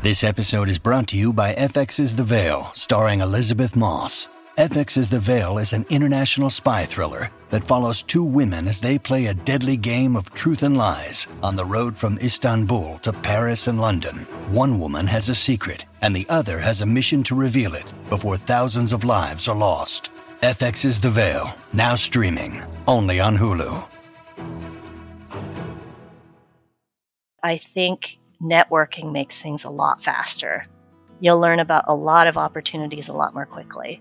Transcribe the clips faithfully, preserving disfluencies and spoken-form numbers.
This episode is brought to you by F X's The Veil, starring Elizabeth Moss. F X's The Veil is an international spy thriller that follows two women as they play a deadly game of truth and lies on the road from Istanbul to Paris and London. One woman has a secret, and the other has a mission to reveal it before thousands of lives are lost. F X's The Veil, now streaming, only on Hulu. I think networking makes things a lot faster. You'll learn about a lot of opportunities a lot more quickly.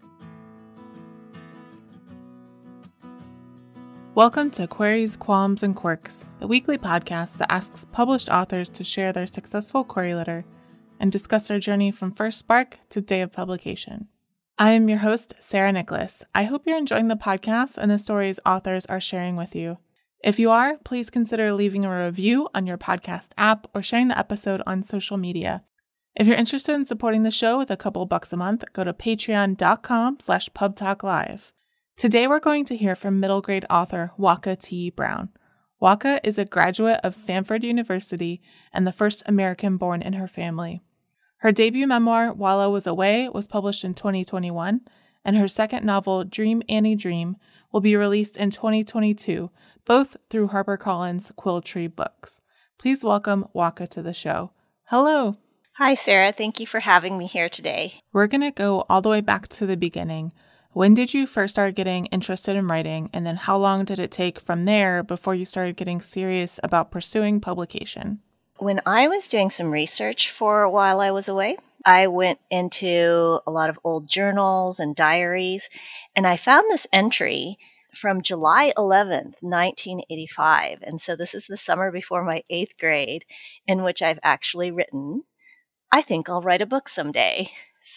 Welcome to Queries, Qualms, and Quirks, the weekly podcast that asks published authors to share their successful query letter and discuss their journey from first spark to day of publication. I am your host, Sarah Nicholas. I hope you're enjoying the podcast and the stories authors are sharing with you. If you are, please consider leaving a review on your podcast app or sharing the episode on social media. If you're interested in supporting the show with a couple bucks a month, go to patreon.com slash pubtalklive. Today we're going to hear from middle grade author Waka T. Brown. Waka is a graduate of Stanford University and the first American born in her family. Her debut memoir, While I Was Away, was published in twenty twenty-one, and her second novel, Dream Annie Dream, will be released in twenty twenty-two, both through HarperCollins Quill Tree Books. Please welcome Waka to the show. Hello. Hi, Sarah. Thank you for having me here today. We're going to go all the way back to the beginning. When did you first start getting interested in writing, and then how long did it take from there before you started getting serious about pursuing publication? When I was doing some research for While I Was Away, I went into a lot of old journals and diaries, and I found this entry from July eleventh, nineteen eighty-five. And so this is the summer before my eighth grade, in which I've actually written, I think I'll write a book someday.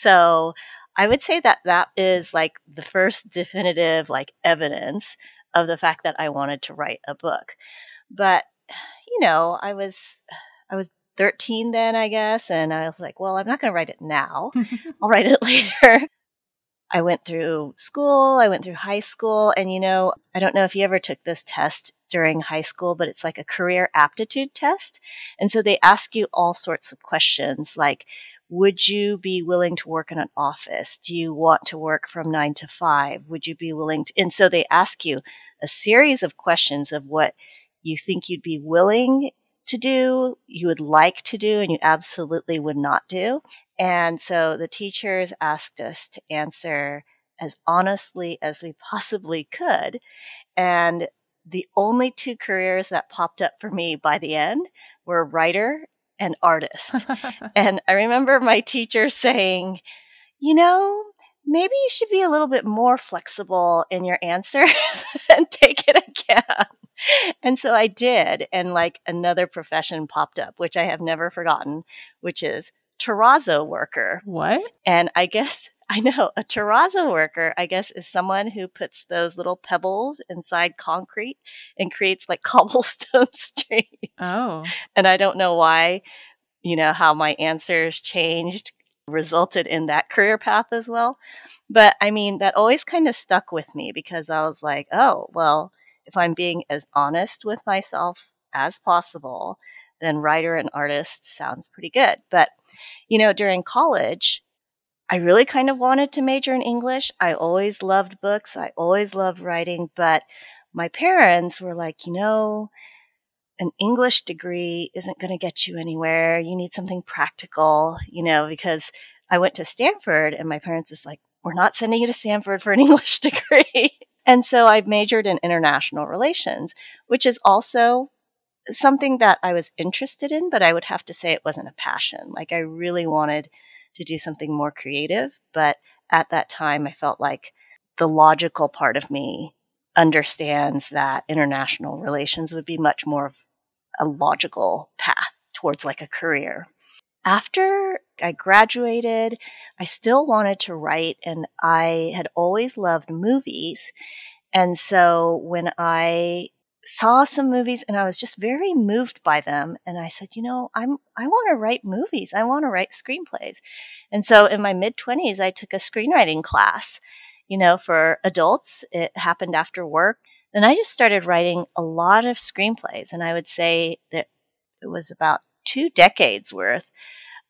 So I would say that that is like the first definitive like evidence of the fact that I wanted to write a book. But, you know, I was I was thirteen then, I guess, and I was like, well, I'm not going to write it now. I'll write it later. I went through school, I went through high school, and, you know, I don't know if you ever took this test during high school, but it's like a career aptitude test. And so they ask you all sorts of questions like, would you be willing to work in an office? Do you want to work from nine to five? Would you be willing to? And so they ask you a series of questions of what you think you'd be willing to do, you would like to do, and you absolutely would not do. And so the teachers asked us to answer as honestly as we possibly could. And the only two careers that popped up for me by the end were writer and artist. And I remember my teacher saying, you know, maybe you should be a little bit more flexible in your answers and take it again. And so I did. And like another profession popped up, which I have never forgotten, which is terrazzo worker. What? And I guess, I know, a terrazzo worker, I guess, is someone who puts those little pebbles inside concrete and creates like cobblestone streets. Oh. And I don't know why, you know, how my answers changed resulted in that career path as well. But I mean, that always kind of stuck with me because I was like, oh, well, if I'm being as honest with myself as possible, then writer and artist sounds pretty good. But, you know, during college, I really kind of wanted to major in English. I always loved books. I always loved writing. But my parents were like, you know, an English degree isn't going to get you anywhere. You need something practical, you know, because I went to Stanford and my parents is like, we're not sending you to Stanford for an English degree. And so I majored in international relations, which is also something that I was interested in, but I would have to say it wasn't a passion. Like I really wanted to do something more creative. But at that time, I felt like the logical part of me understands that international relations would be much more of a logical path towards like a career. After I graduated, I still wanted to write, and I had always loved movies. And so when I saw some movies and I was just very moved by them, and I said, you know, I'm I want to write movies. I want to write screenplays. And so in my mid-twenties, I took a screenwriting class, you know, for adults. It happened after work. And I just started writing a lot of screenplays. And I would say that it was about two decades worth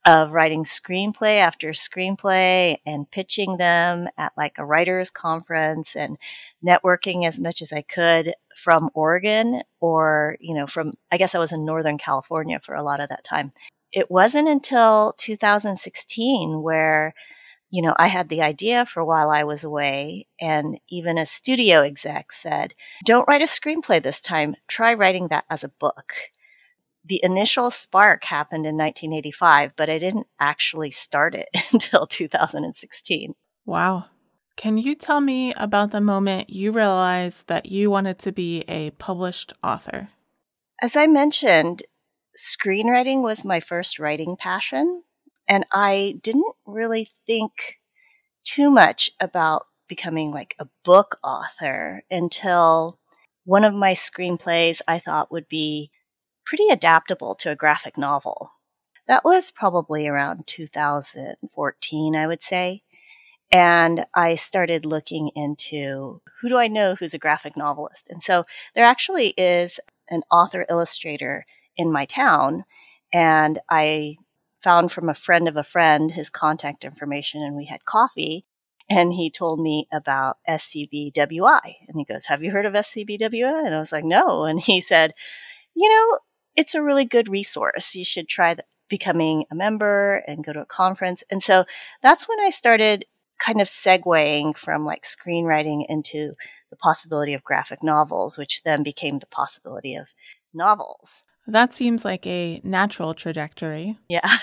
of writing screenplay after screenplay and pitching them at like a writers conference and networking as much as I could from Oregon or, you know, from, I guess I was in Northern California for a lot of that time. It wasn't until two thousand sixteen where, you know, I had the idea for while I was away, and even a studio exec said, don't write a screenplay this time, try writing that as a book. The initial spark happened in nineteen eighty-five, but I didn't actually start it until two thousand sixteen. Wow. Can you tell me about the moment you realized that you wanted to be a published author? As I mentioned, screenwriting was my first writing passion, and I didn't really think too much about becoming like a book author until one of my screenplays I thought would be pretty adaptable to a graphic novel. That was probably around two thousand fourteen, I would say. And I started looking into who do I know who's a graphic novelist. And so there actually is an author illustrator in my town. And I found from a friend of a friend his contact information, and we had coffee. And he told me about S C B W I. And he goes, have you heard of S C B W I? And I was like, no. And he said, you know, it's a really good resource. You should try the, becoming a member and go to a conference. And so that's when I started kind of segueing from like screenwriting into the possibility of graphic novels, which then became the possibility of novels. That seems like a natural trajectory. Yeah.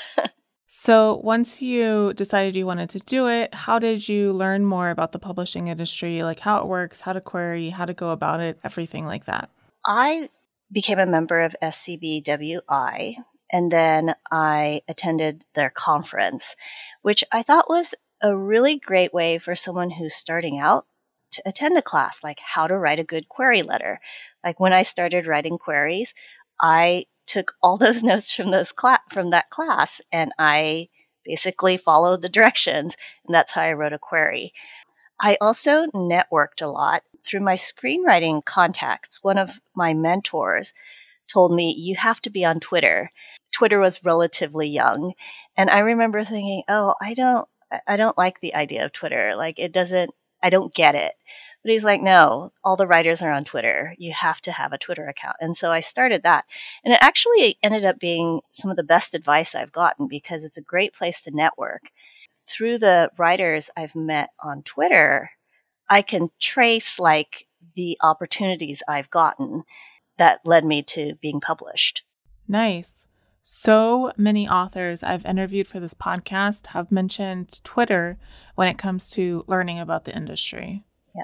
So once you decided you wanted to do it, how did you learn more about the publishing industry, like how it works, how to query, how to go about it, everything like that? I became a member of S C B W I, and then I attended their conference, which I thought was a really great way for someone who's starting out to attend a class, like how to write a good query letter. Like when I started writing queries, I took all those notes from those cla- from that class, and I basically followed the directions, and that's how I wrote a query. I also networked a lot through my screenwriting contacts. One of my mentors told me, you have to be on Twitter. Twitter was relatively young. And I remember thinking, oh, I don't, I don't like the idea of Twitter. Like it doesn't, I don't get it. But he's like, no, all the writers are on Twitter. You have to have a Twitter account. And so I started that. And it actually ended up being some of the best advice I've gotten because it's a great place to network. Through the writers I've met on Twitter, I can trace like the opportunities I've gotten that led me to being published. Nice. So many authors I've interviewed for this podcast have mentioned Twitter when it comes to learning about the industry. Yeah.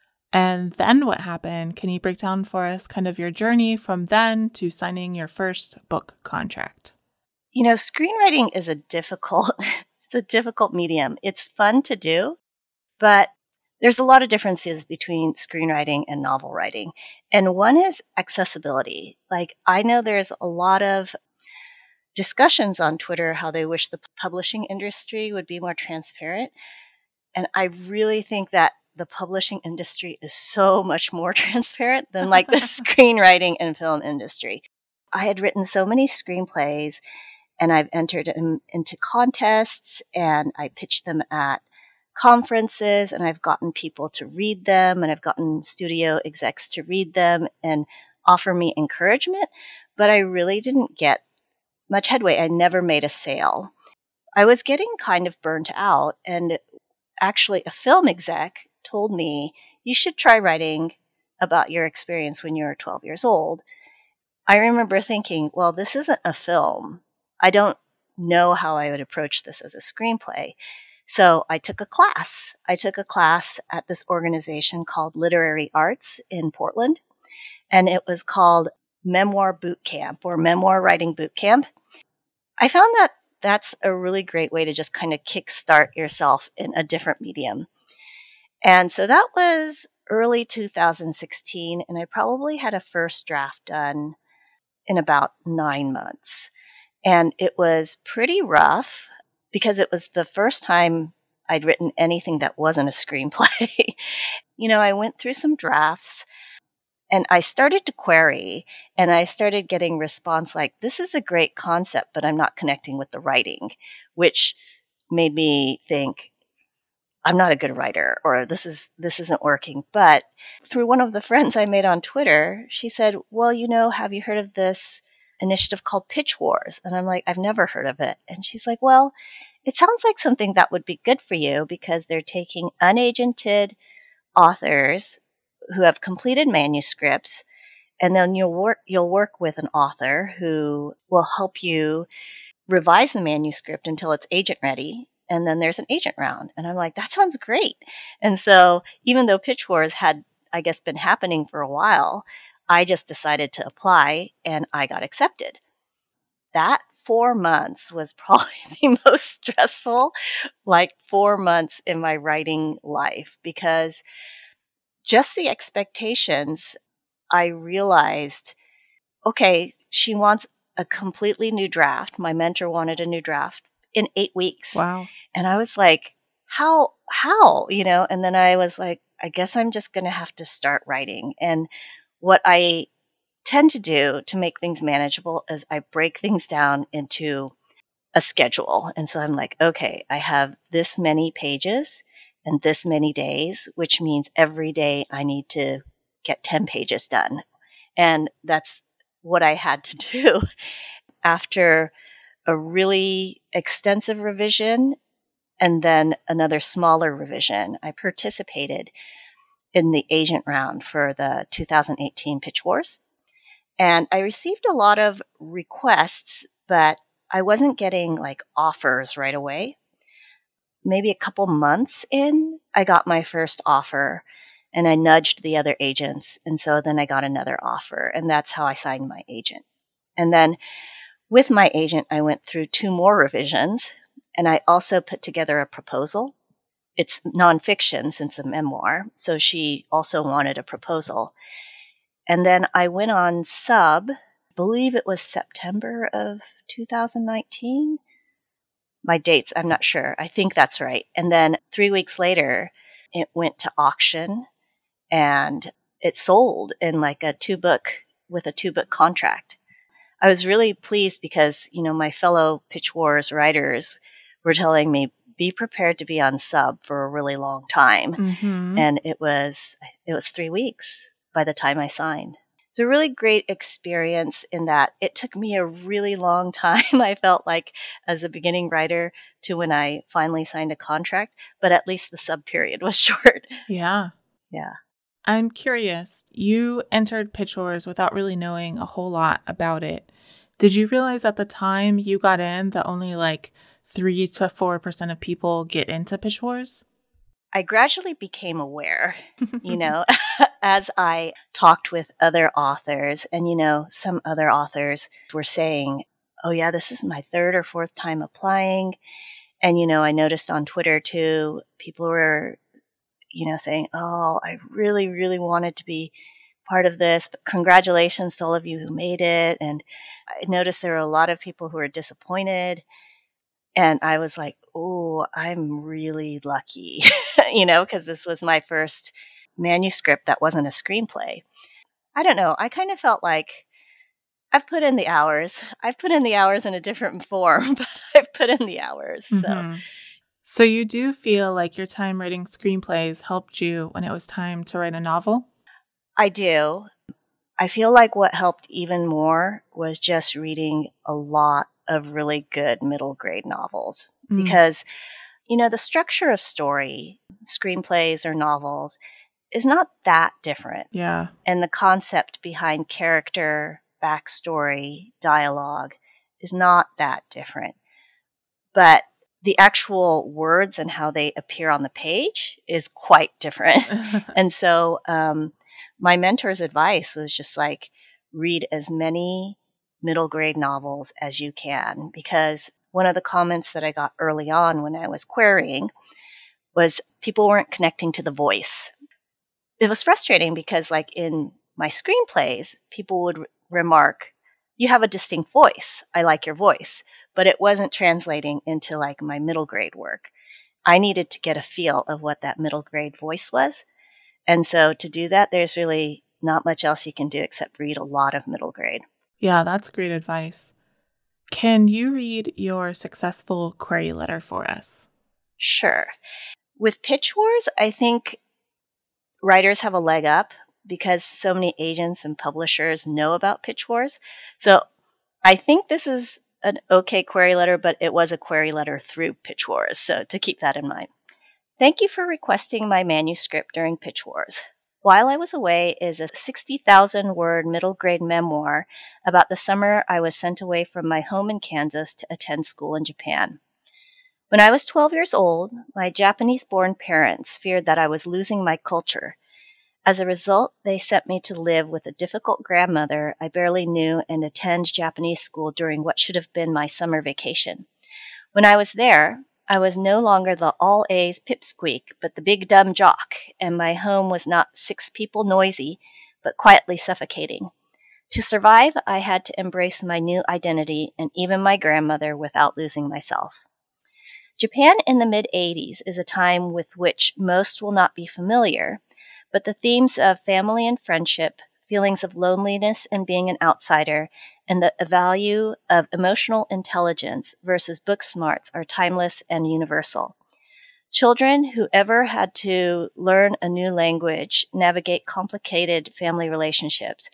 And then what happened? Can you break down for us kind of your journey from then to signing your first book contract? You know, screenwriting is a difficult It's a difficult medium. It's fun to do, but there's a lot of differences between screenwriting and novel writing. And one is accessibility. Like I know there's a lot of discussions on Twitter how they wish the publishing industry would be more transparent. And I really think that the publishing industry is so much more transparent than like the screenwriting and film industry. I had written so many screenplays, and I've entered in, into contests, and I pitched them at conferences, and I've gotten people to read them, and I've gotten studio execs to read them and offer me encouragement. But I really didn't get much headway. I never made a sale. I was getting kind of burnt out, and actually a film exec told me, you should try writing about your experience when you were twelve years old. I remember thinking, well, this isn't a film. I don't know how I would approach this as a screenplay. So I took a class. I took a class at this organization called Literary Arts in Portland, and it was called Memoir Boot Camp or Memoir Writing Boot Camp. I found that that's a really great way to just kind of kickstart yourself in a different medium. And so that was early two thousand sixteen, and I probably had a first draft done in about nine months. And it was pretty rough because it was the first time I'd written anything that wasn't a screenplay. You know, I went through some drafts, And I started to query, and I started getting response like, this is a great concept, but I'm not connecting with the writing, which made me think, I'm not a good writer, or this is this isn't working. But through one of the friends I made on Twitter, she said, well, you know, have you heard of this initiative called Pitch Wars? And I'm like, I've never heard of it. And she's like, well, it sounds like something that would be good for you because they're taking unagented authors who have completed manuscripts, and then you'll work you'll work with an author who will help you revise the manuscript until it's agent ready. And then there's an agent round. And I'm like, that sounds great. And so even though Pitch Wars had, I guess, been happening for a while, I just decided to apply and I got accepted. That four months was probably the most stressful, like four months in my writing life, because just the expectations, I realized, okay, she wants a completely new draft. My mentor wanted a new draft in eight weeks. Wow. And I was like, how, how, you know, and then I was like, I guess I'm just going to have to start writing. And what I tend to do to make things manageable is I break things down into a schedule. And so I'm like, okay, I have this many pages and this many days, which means every day I need to get ten pages done. And that's what I had to do after a really extensive revision and then another smaller revision. I participated in the agent round for the two thousand eighteen Pitch Wars. And I received a lot of requests, but I wasn't getting like offers right away. Maybe a couple months in, I got my first offer and I nudged the other agents. And so then I got another offer, and that's how I signed my agent. And then with my agent, I went through two more revisions, and I also put together a proposal. It's nonfiction since a memoir, so she also wanted a proposal. And then I went on sub, I believe it was September of two thousand nineteen. My dates, I'm not sure. I think that's right. And then three weeks later, it went to auction, and it sold in like a two book, with a two book contract. I was really pleased because, you know, my fellow Pitch Wars writers were telling me, be prepared to be on sub for a really long time. Mm-hmm. And it was, it was three weeks by the time I signed. It's a really great experience in that it took me a really long time, I felt like, as a beginning writer to when I finally signed a contract, but at least the sub period was short. Yeah. Yeah. I'm curious. You entered Pitch Wars without really knowing a whole lot about it. Did you realize at the time you got in that only like three to four percent of people get into Pitch Wars? I gradually became aware, you know, as I talked with other authors, and, you know, some other authors were saying, oh yeah, this is my third or fourth time applying. And, you know, I noticed on Twitter too, people were, you know, saying, oh, I really, really wanted to be part of this, but congratulations to all of you who made it. And I noticed there were a lot of people who were disappointed. And I was like, oh, I'm really lucky, you know, because this was my first manuscript that wasn't a screenplay. I don't know. I kind of felt like I've put in the hours. I've put in the hours in a different form, but I've put in the hours. So. Mm-hmm. So you do feel like your time writing screenplays helped you when it was time to write a novel? I do. I feel like what helped even more was just reading a lot of really good middle grade novels. Mm. Because, you know, the structure of story, screenplays or novels, is not that different. Yeah. And the concept behind character, backstory, dialogue is not that different. But the actual words and how they appear on the page is quite different. And so um, my mentor's advice was just like, read as many middle grade novels as you can, because one of the comments that I got early on when I was querying was people weren't connecting to the voice. It was frustrating because, like, in my screenplays, people would r- remark, you have a distinct voice. I like your voice. But it wasn't translating into like my middle grade work. I needed to get a feel of what that middle grade voice was. And so to do that, there's really not much else you can do except read a lot of middle grade. Yeah, that's great advice. Can you read your successful query letter for us? Sure. With Pitch Wars, I think writers have a leg up because so many agents and publishers know about Pitch Wars. So I think this is an okay query letter, but it was a query letter through Pitch Wars, so to keep that in mind. Thank you for requesting my manuscript during Pitch Wars. While I Was Away is a sixty thousand word middle grade memoir about the summer I was sent away from my home in Kansas to attend school in Japan. When I was twelve years old, my Japanese-born parents feared that I was losing my culture. As a result, they sent me to live with a difficult grandmother I barely knew and attend Japanese school during what should have been my summer vacation. When I was there, I was no longer the all-A's pipsqueak, but the big dumb jock, and my home was not six people noisy, but quietly suffocating. To survive, I had to embrace my new identity and even my grandmother without losing myself. Japan in the mid-eighties is a time with which most will not be familiar, but the themes of family and friendship, feelings of loneliness and being an outsider, and the value of emotional intelligence versus book smarts are timeless and universal. Children who ever had to learn a new language, navigate complicated family relationships,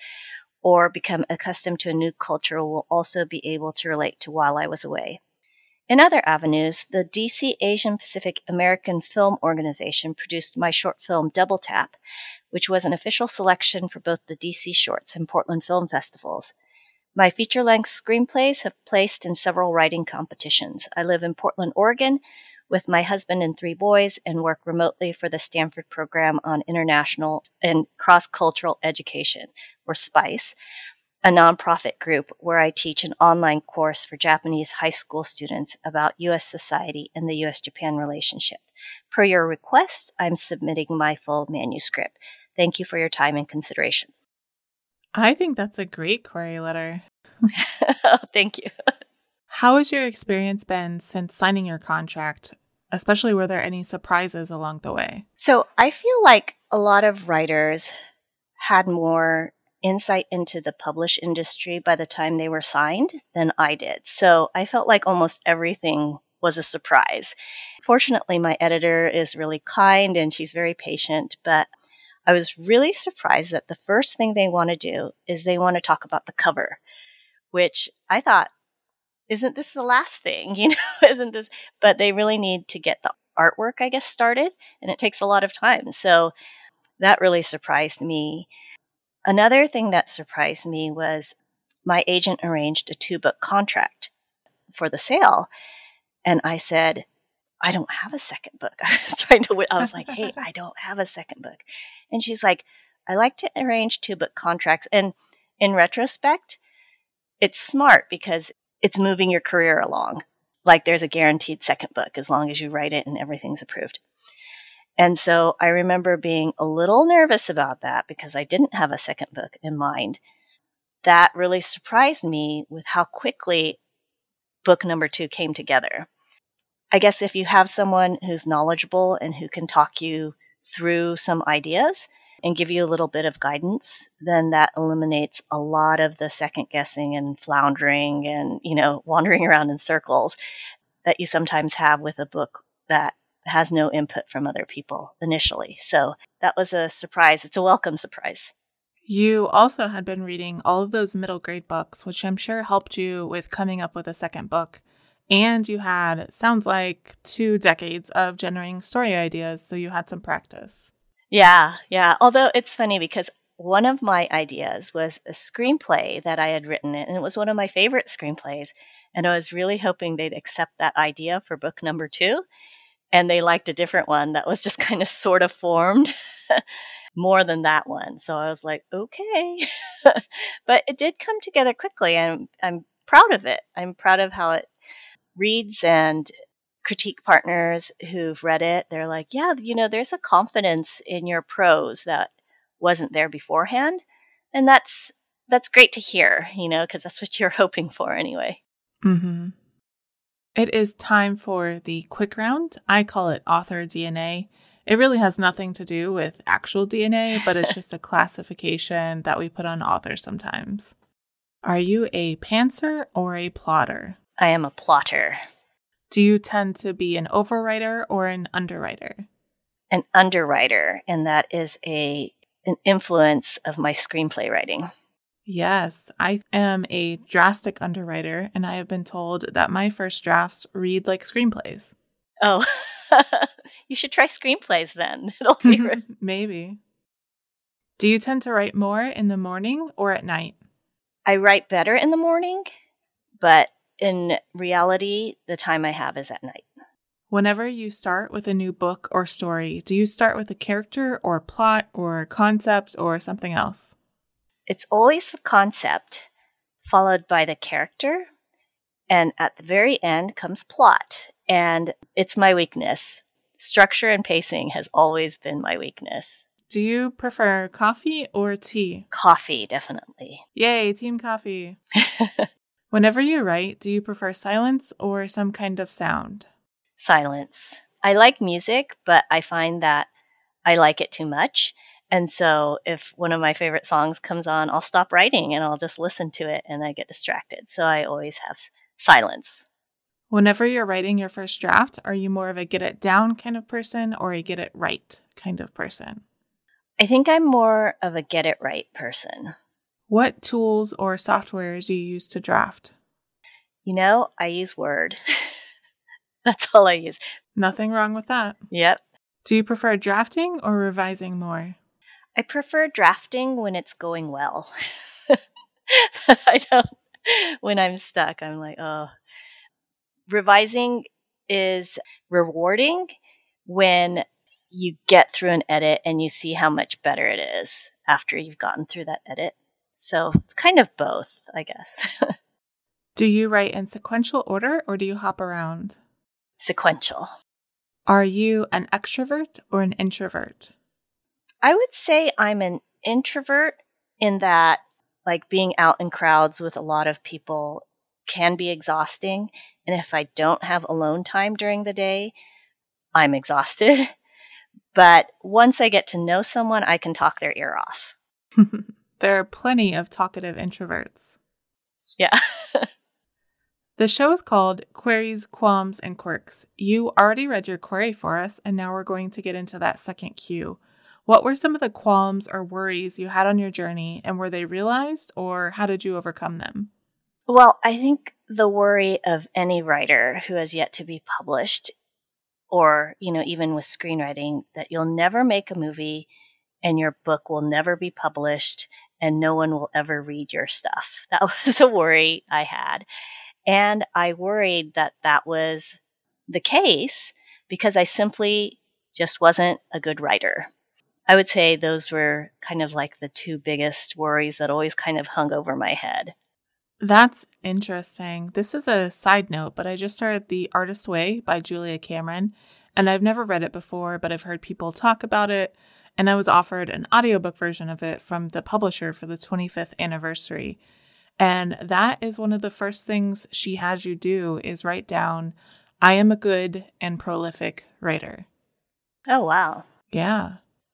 or become accustomed to a new culture will also be able to relate to While I Was Away. In other avenues, the D C Asian Pacific American Film Organization produced my short film Double Tap, which was an official selection for both the D C Shorts and Portland Film Festivals. My feature-length screenplays have placed in several writing competitions. I live in Portland, Oregon, with my husband and three boys, and work remotely for the Stanford Program on International and Cross-Cultural Education, or SPICE, a nonprofit group where I teach an online course for Japanese high school students about U S society and the U S Japan relationship. Per your request, I'm submitting my full manuscript. Thank you for your time and consideration. I think that's a great query letter. Thank you. How has your experience been since signing your contract? Especially, were there any surprises along the way? So I feel like a lot of writers had more insight into the published industry by the time they were signed than I did. So I felt like almost everything was a surprise. Fortunately, my editor is really kind and she's very patient, but I was really surprised that the first thing they want to do is they want to talk about the cover, which I thought, isn't this the last thing? You know, isn't this? But they really need to get the artwork, I guess, started, and it takes a lot of time. So that really surprised me. Another thing that surprised me was my agent arranged a two-book contract for the sale. And I said, I don't have a second book. I was trying to, I was like, hey, I don't have a second book. And she's like, I like to arrange two-book contracts. And in retrospect, it's smart because it's moving your career along. Like there's a guaranteed second book as long as you write it and everything's approved. And so I remember being a little nervous about that because I didn't have a second book in mind. That really surprised me with how quickly book number two came together. I guess if you have someone who's knowledgeable and who can talk you through some ideas and give you a little bit of guidance, then that eliminates a lot of the second guessing and floundering and, you know, wandering around in circles that you sometimes have with a book that has no input from other people initially. So that was a surprise. It's a welcome surprise. You also had been reading all of those middle grade books, which I'm sure helped you with coming up with a second book. And you had, sounds like, two decades of generating story ideas, so you had some practice. Yeah, yeah. Although it's funny because one of my ideas was a screenplay that I had written, and it was one of my favorite screenplays. And I was really hoping they'd accept that idea for book number two. And they liked a different one that was just kind of sort of formed more than that one. So I was like, okay. But it did come together quickly, and I'm proud of it. I'm proud of how it reads, and critique partners who've read it, they're like, yeah, you know, there's a confidence in your prose that wasn't there beforehand. And that's that's great to hear, you know, because that's what you're hoping for anyway. Mm-hmm. It is time for the quick round. I call it Author D N A. It really has nothing to do with actual D N A, but it's just a classification that we put on authors sometimes. Are you a pantser or a plotter? I am a plotter. Do you tend to be an overwriter or an underwriter? An underwriter, and that is a an influence of my screenplay writing. Yes, I am a drastic underwriter, and I have been told that my first drafts read like screenplays. Oh, you should try screenplays then. It'll be re- Maybe. Do you tend to write more in the morning or at night? I write better in the morning, but in reality, the time I have is at night. Whenever you start with a new book or story, do you start with a character or plot or concept or something else? It's always the concept, followed by the character, and at the very end comes plot. And it's my weakness. Structure and pacing has always been my weakness. Do you prefer coffee or tea? Coffee, definitely. Yay, team coffee. Whenever you write, do you prefer silence or some kind of sound? Silence. I like music, but I find that I like it too much. And so if one of my favorite songs comes on, I'll stop writing and I'll just listen to it and I get distracted. So I always have silence. Whenever you're writing your first draft, are you more of a get it down kind of person or a get it right kind of person? I think I'm more of a get it right person. What tools or softwares do you use to draft? You know, I use Word. That's all I use. Nothing wrong with that. Yep. Do you prefer drafting or revising more? I prefer drafting when it's going well. But I don't, when I'm stuck, I'm like, oh. Revising is rewarding when you get through an edit and you see how much better it is after you've gotten through that edit. So it's kind of both, I guess. Do you write in sequential order or do you hop around? Sequential. Are you an extrovert or an introvert? I would say I'm an introvert in that, like, being out in crowds with a lot of people can be exhausting. And if I don't have alone time during the day, I'm exhausted. But once I get to know someone, I can talk their ear off. There are plenty of talkative introverts. Yeah. The show is called Queries, Qualms, and Quirks. You already read your query for us, and now we're going to get into that second cue. What were some of the qualms or worries you had on your journey, and were they realized, or how did you overcome them? Well, I think the worry of any writer who has yet to be published, or, you know, even with screenwriting, that you'll never make a movie and your book will never be published and no one will ever read your stuff. That was a worry I had. And I worried that that was the case because I simply just wasn't a good writer. I would say those were kind of like the two biggest worries that always kind of hung over my head. That's interesting. This is a side note, but I just started The Artist's Way by Julia Cameron, and I've never read it before, but I've heard people talk about it, and I was offered an audiobook version of it from the publisher for the twenty-fifth anniversary. And that is one of the first things she has you do is write down, I am a good and prolific writer. Oh, wow. Yeah.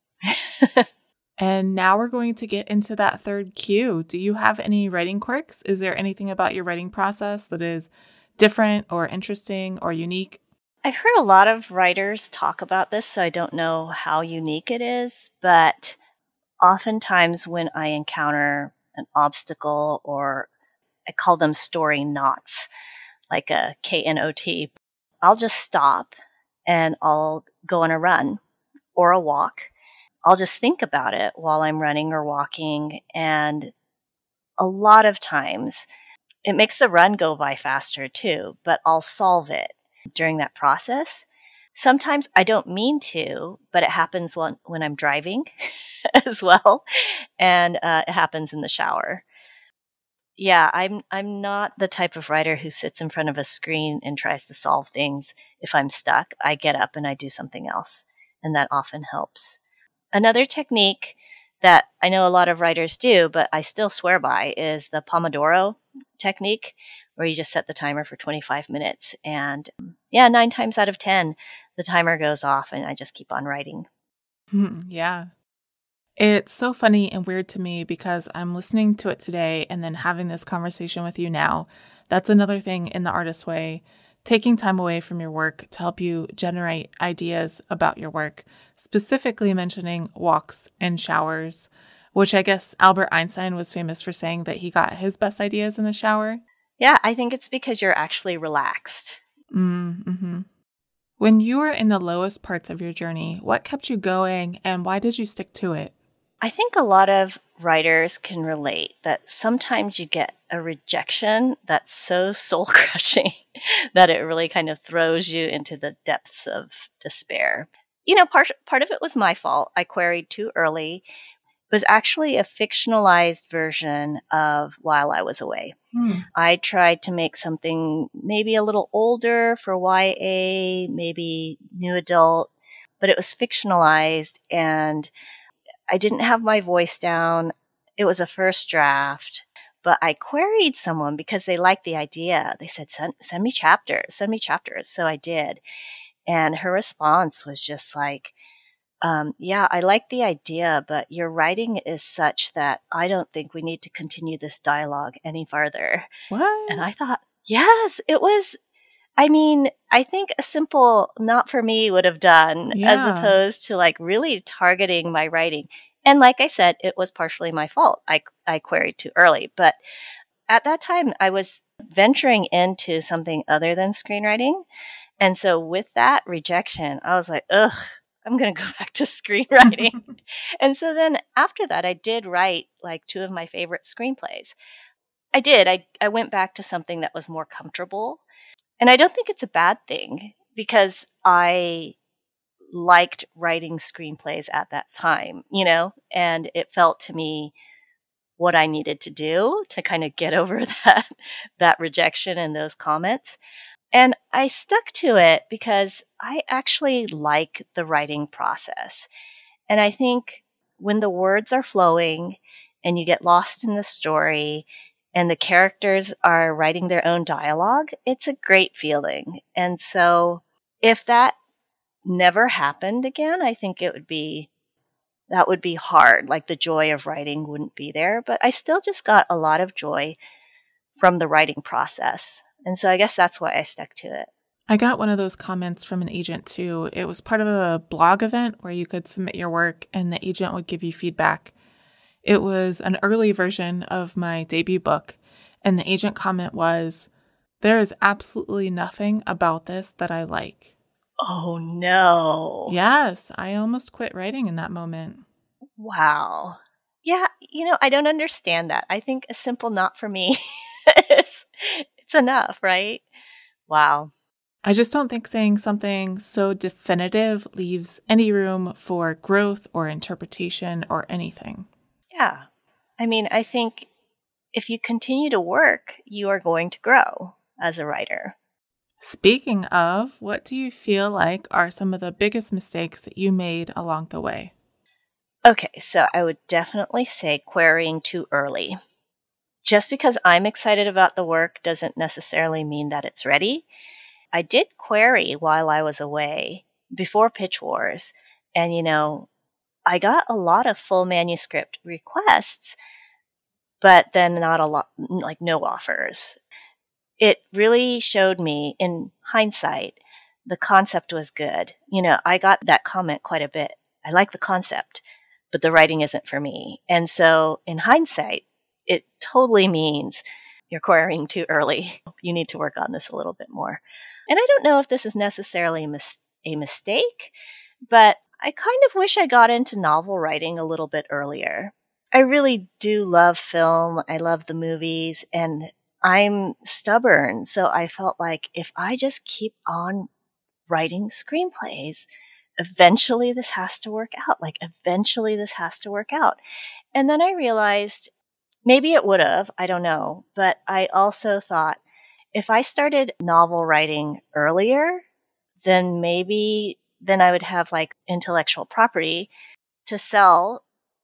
And now we're going to get into that third cue. Do you have any writing quirks? Is there anything about your writing process that is different or interesting or unique? I've heard a lot of writers talk about this, so I don't know how unique it is, but oftentimes when I encounter an obstacle, or I call them story knots, like a K N O T, I'll just stop and I'll go on a run or a walk. I'll just think about it while I'm running or walking. And a lot of times it makes the run go by faster too, but I'll solve it during that process. Sometimes I don't mean to, but it happens when, when I'm driving as well. And uh, it happens in the shower. Yeah, I'm I'm not the type of writer who sits in front of a screen and tries to solve things if I'm stuck. I get up and I do something else, and that often helps. Another technique that I know a lot of writers do, but I still swear by, is the Pomodoro technique, where you just set the timer for twenty-five minutes. And um, yeah, nine times out of ten, the timer goes off and I just keep on writing. Yeah. It's so funny and weird to me because I'm listening to it today and then having this conversation with you now. That's another thing in the Artist's Way, taking time away from your work to help you generate ideas about your work, specifically mentioning walks and showers, which I guess Albert Einstein was famous for saying that he got his best ideas in the shower. Yeah, I think it's because you're actually relaxed. Mm-hmm. When you were in the lowest parts of your journey, what kept you going and why did you stick to it? I think a lot of writers can relate that sometimes you get a rejection that's so soul crushing that it really kind of throws you into the depths of despair. You know, part, part of it was my fault. I queried too early. It was actually a fictionalized version of While I Was Away. Hmm. I tried to make something maybe a little older for Y A, maybe new adult, but it was fictionalized and I didn't have my voice down. It was a first draft, but I queried someone because they liked the idea. They said, send, send me chapters, send me chapters. So I did. And her response was just like, um, yeah, I like the idea, but your writing is such that I don't think we need to continue this dialogue any farther. What? And I thought, yes, it was. I mean, I think a simple not for me would have done as Yeah. opposed to like really targeting my writing. And like I said, it was partially my fault. I, I queried too early. But at that time, I was venturing into something other than screenwriting. And so with that rejection, I was like, ugh, I'm going to go back to screenwriting. And so then after that, I did write like two of my favorite screenplays. I did. I, I went back to something that was more comfortable. And I don't think it's a bad thing because I liked writing screenplays at that time, you know, and it felt to me what I needed to do to kind of get over that that rejection and those comments. And I stuck to it because I actually like the writing process. And I think when the words are flowing and you get lost in the story and the characters are writing their own dialogue, it's a great feeling. And so if that never happened again, I think it would be that would be hard. Like the joy of writing wouldn't be there. But I still just got a lot of joy from the writing process. And so I guess that's why I stuck to it. I got one of those comments from an agent too. It was part of a blog event where you could submit your work and the agent would give you feedback. It was an early version of my debut book, and the agent comment was, "There is absolutely nothing about this that I like." Oh, no. Yes, I almost quit writing in that moment. Wow. Yeah, you know, I don't understand that. I think a simple not for me is it's enough, right? Wow. I just don't think saying something so definitive leaves any room for growth or interpretation or anything. Yeah. I mean, I think if you continue to work, you are going to grow as a writer. Speaking of, what do you feel like are some of the biggest mistakes that you made along the way? Okay, so I would definitely say querying too early. Just because I'm excited about the work doesn't necessarily mean that it's ready. I did query while I was away before Pitch Wars, and you know, I got a lot of full manuscript requests, but then not a lot, like no offers. It really showed me in hindsight, the concept was good. You know, I got that comment quite a bit. I like the concept, but the writing isn't for me. And so in hindsight, it totally means you're querying too early. You need to work on this a little bit more. And I don't know if this is necessarily a, mis- a mistake, but I kind of wish I got into novel writing a little bit earlier. I really do love film. I love the movies, and I'm stubborn. So I felt like if I just keep on writing screenplays, eventually this has to work out. Like, eventually this has to work out. And then I realized maybe it would have, I don't know. But I also thought if I started novel writing earlier, then maybe then I would have like intellectual property to sell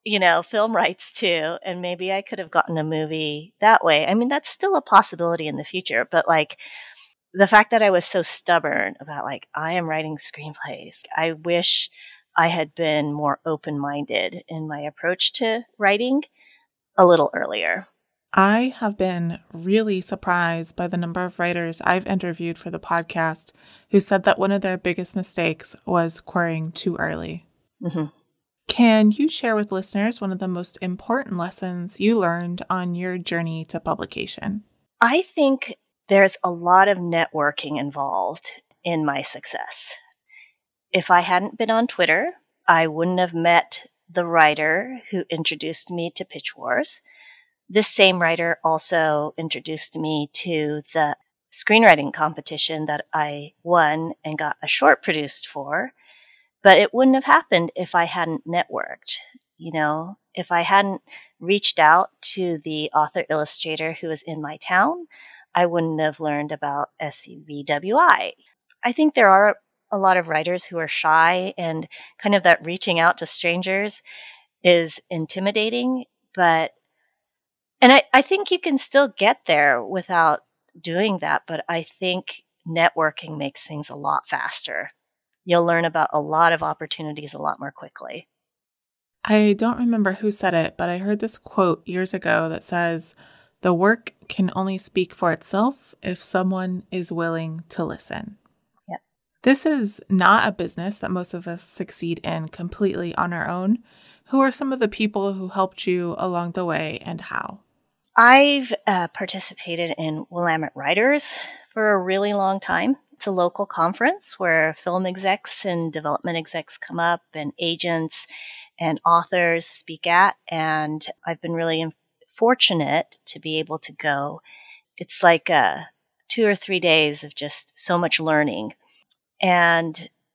you know, film rights too, and maybe I could have gotten a movie that way. I mean, that's still a possibility in the future, but like the fact that I was so stubborn about like, I am writing screenplays. I wish I had been more open-minded in my approach to writing a little earlier. I have been really surprised by the number of writers I've interviewed for the podcast who said that one of their biggest mistakes was querying too early. Mm-hmm. Can you share with listeners one of the most important lessons you learned on your journey to publication? I think there's a lot of networking involved in my success. If I hadn't been on Twitter, I wouldn't have met the writer who introduced me to Pitch Wars. This same writer also introduced me to the screenwriting competition that I won and got a short produced for. But it wouldn't have happened if I hadn't networked. You know, if I hadn't reached out to the author illustrator who was in my town, I wouldn't have learned about S C V W I. I think there are a lot of writers who are shy, and kind of that reaching out to strangers is intimidating, but and I, I think you can still get there without doing that, but I think networking makes things a lot faster. You'll learn about a lot of opportunities a lot more quickly. I don't remember who said it, but I heard this quote years ago that says, "The work can only speak for itself if someone is willing to listen." Yeah. This is not a business that most of us succeed in completely on our own. Who are some of the people who helped you along the way and how? I've uh, participated in Willamette Writers for a really long time. It's a local conference where film execs and development execs come up and agents and authors speak at. And I've been really fortunate to be able to go. It's like uh, two or three days of just so much learning. And,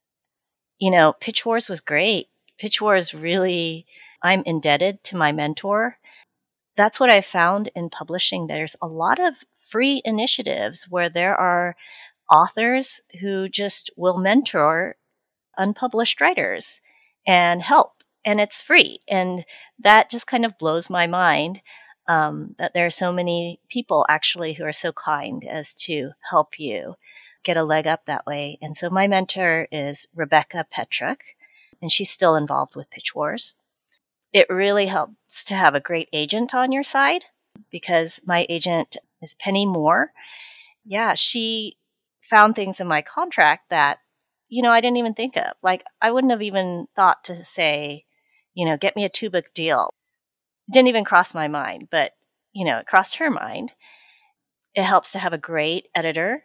you know, Pitch Wars was great. Pitch Wars really, I'm indebted to my mentor. That's what I found in publishing. There's a lot of free initiatives where there are authors who just will mentor unpublished writers and help, and it's free. And that just kind of blows my mind um, that there are so many people actually who are so kind as to help you get a leg up that way. And so my mentor is Rebecca Petrick, and she's still involved with Pitch Wars. It really helps to have a great agent on your side because my agent is Penny Moore. Yeah, she found things in my contract that, you know, I didn't even think of. Like, I wouldn't have even thought to say, you know, get me a two-book deal. It didn't even cross my mind, but, you know, it crossed her mind. It helps to have a great editor.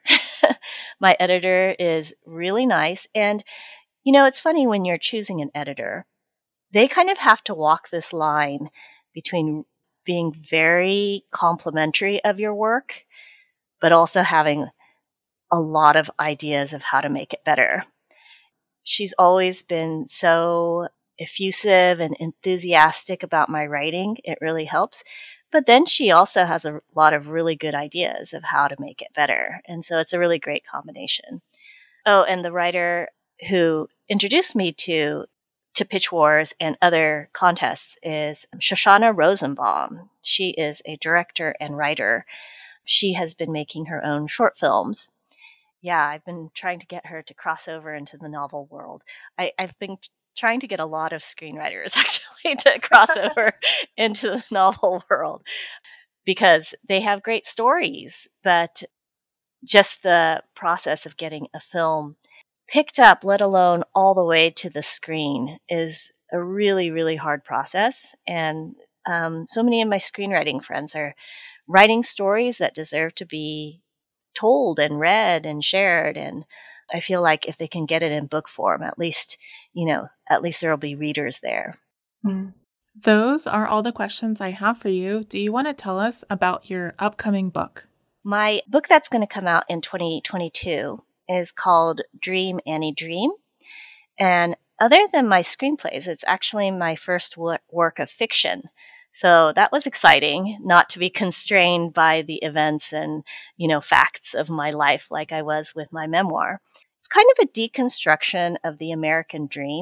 My editor is really nice. And, you know, it's funny when you're choosing an editor, they kind of have to walk this line between being very complimentary of your work, but also having a lot of ideas of how to make it better. She's always been so effusive and enthusiastic about my writing. It really helps. But then she also has a lot of really good ideas of how to make it better. And so it's a really great combination. Oh, and the writer who introduced me to to Pitch Wars and other contests is Shoshana Rosenbaum. She is a director and writer. She has been making her own short films. Yeah, I've been trying to get her to cross over into the novel world. I, I've been trying to get a lot of screenwriters actually to cross over into the novel world because they have great stories, but just the process of getting a film picked up, let alone all the way to the screen, is a really, really hard process. And um, so many of my screenwriting friends are writing stories that deserve to be told and read and shared. And I feel like if they can get it in book form, at least, you know, at least there will be readers there. Mm. Those are all the questions I have for you. Do you want to tell us about your upcoming book? My book that's going to come out in twenty twenty-two is called Dream, Annie, Dream. And other than my screenplays, it's actually my first work of fiction. So that was exciting, not to be constrained by the events and, you know, facts of my life like I was with my memoir. It's kind of a deconstruction of the American dream.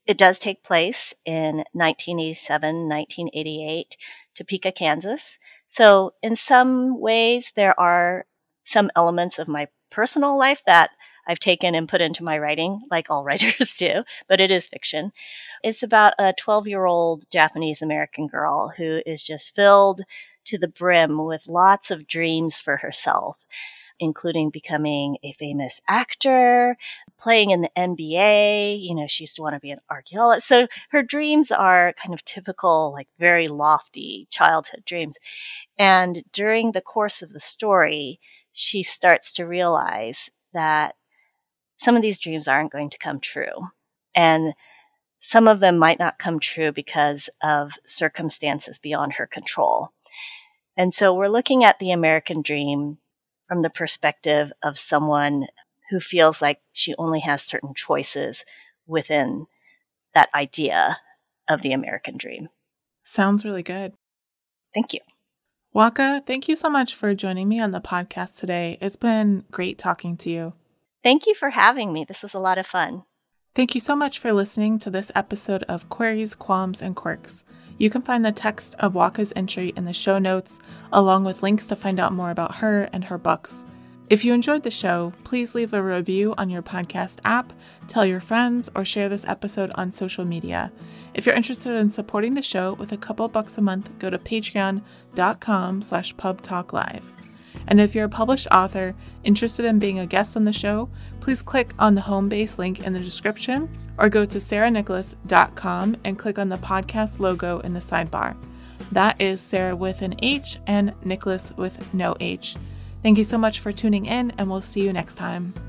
It does take place in nineteen eighty-seven, nineteen eighty-eight, Topeka, Kansas. So in some ways, there are some elements of my personal life that I've taken and put into my writing, like all writers do, but it is fiction. It's about a twelve-year-old Japanese American girl who is just filled to the brim with lots of dreams for herself, including becoming a famous actor, playing in the N B A. You know, she used to want to be an archaeologist. So her dreams are kind of typical, like very lofty childhood dreams. And during the course of the story, she starts to realize that some of these dreams aren't going to come true. And some of them might not come true because of circumstances beyond her control. And so we're looking at the American dream from the perspective of someone who feels like she only has certain choices within that idea of the American dream. Sounds really good. Thank you. Waka, thank you so much for joining me on the podcast today. It's been great talking to you. Thank you for having me. This was a lot of fun. Thank you so much for listening to this episode of Queries, Qualms, and Quirks. You can find the text of Waka's entry in the show notes, along with links to find out more about her and her books. If you enjoyed the show, please leave a review on your podcast app, tell your friends, or share this episode on social media. If you're interested in supporting the show with a couple bucks a month, go to patreon.com slash pubtalklive. And if you're a published author interested in being a guest on the show, please click on the home base link in the description or go to sarah nicholas dot com and click on the podcast logo in the sidebar. That is Sarah with an H and Nicholas with no H. Thank you so much for tuning in, and we'll see you next time.